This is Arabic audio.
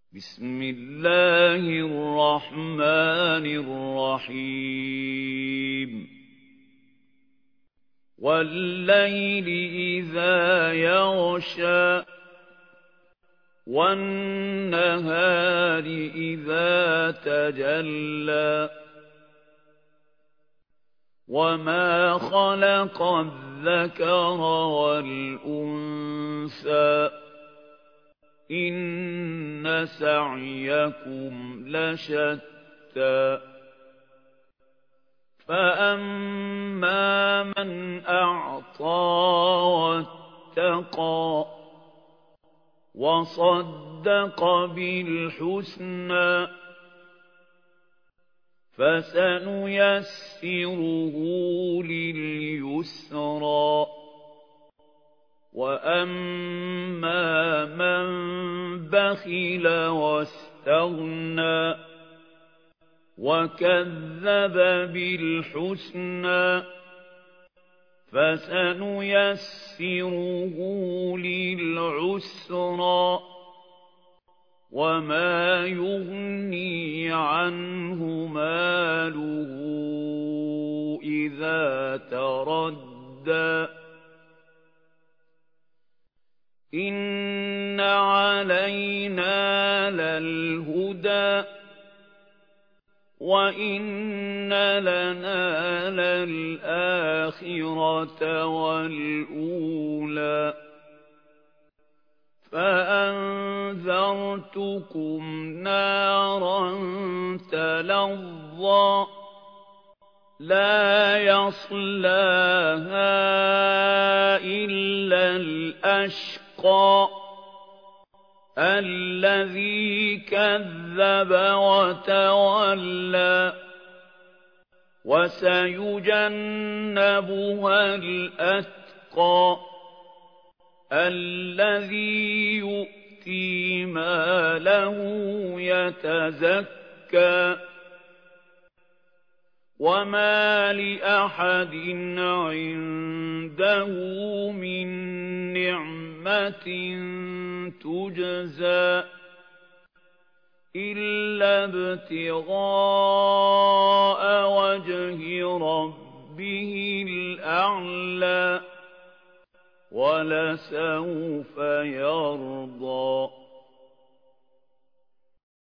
بسم الله الرحمن الرحيم والليل إذا يغشى والنهار إذا تجلى وما خلق الذكر والأنثى إن سعيكم لشتى فأما من أعطى واتقى وصدق بالحسنى فسنيسره لليسرى وأما من بخل واستغنى وكذب بالحسنى فسنيسره للعسرى وما يغني عنه ماله إذا تردى إن علينا للهدى وإن لنا للآخرة والأولى فأنذرتكم نارا تلظى لا يصلاها إلا الأشقى الذي كذب وتولى وسيجنبها الأتقى الذي يؤتي ماله يتزكى وما لأحد عنده من نعمة تجزى إلا ابتغاء وجه ربه الأعلى ولسوف يرضى